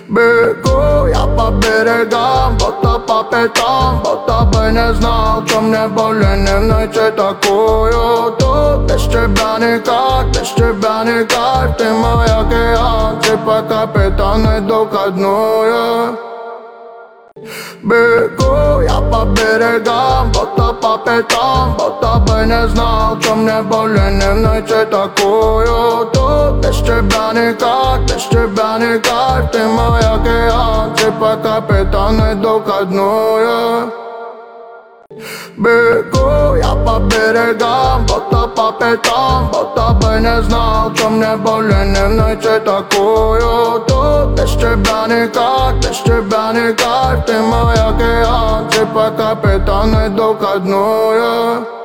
Бегу я по берегам, будто по пятам, будто бы не знал, что мне более не найти такую. Тут без тебя никак, без тебя никак. Ты мой океан, типа капитан, иду ко дну, yeah. Бегу я по берегам, будто по пятам, будто бы не знал, что мне более не найти такую. Тут без тебя никак, без тебя никак. Ты мой океан, типа капитан, иду ко дну, yeah. Бегу я по берегам, будто по пятам, будто бы не знал, что мне более не найти такую. Тут без тебя никак, без тебя никак. Ты мой океан, типа капитан, иду ко дну, yeah.